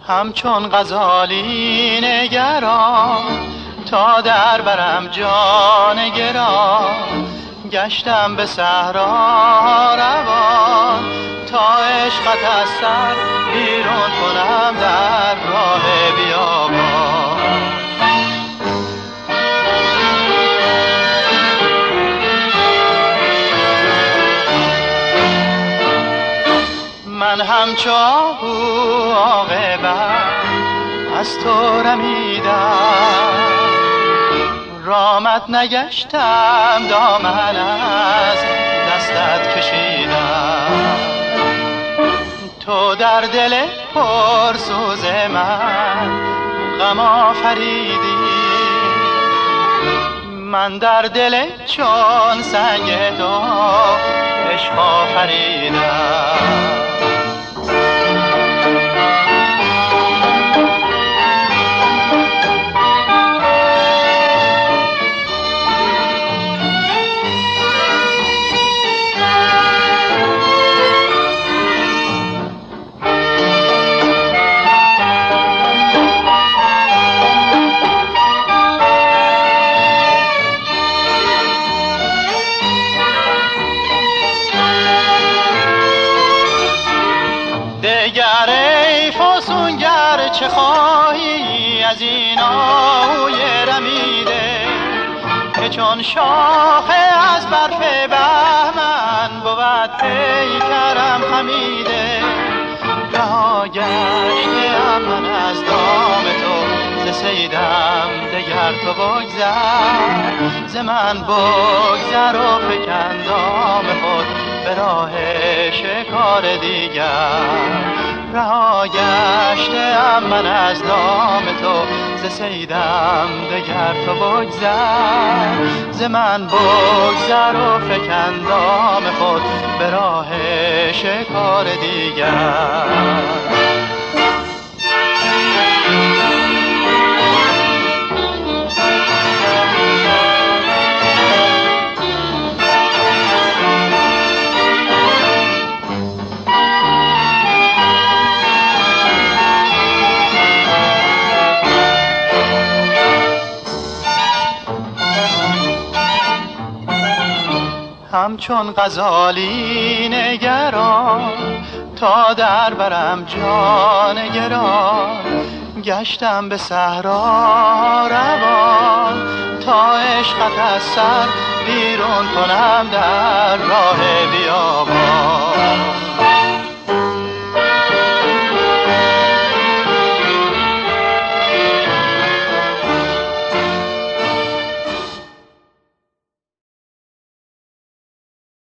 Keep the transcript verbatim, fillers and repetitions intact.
همچون غزالی نگران تا در برم جان گران، گشتم به صحرا روان تا عشقت از سر بیرون کنم در راه بیابان. من همچو آهو عاقبت از تو رمیدم، رامت نگشتم دامن از دستت کشیدم. تو در دل پرسوز من غم آفریدی، من در دل چون سنگ تو عشق آفریدم. دگر ای فسونگر چه خواهی از این آهوی رمیده، که چون شاخه از برف بهمن بود پیکرم خمیده. رها گشتم من از دام تو ز صیدم، دگر تو بگذر ز من بگذر و فکن دام خود به راه شکار دیگر. رها گشتم من از دام تو ز صیدم، دگر تو بگذر ز من بگذر و فکن دام خود به راه شکار دیگر. همچون غزالی نگران تا در برم جان گران، گشتم به صحرا روان تا عشقت از سر بیرون کنم در راه بیابان.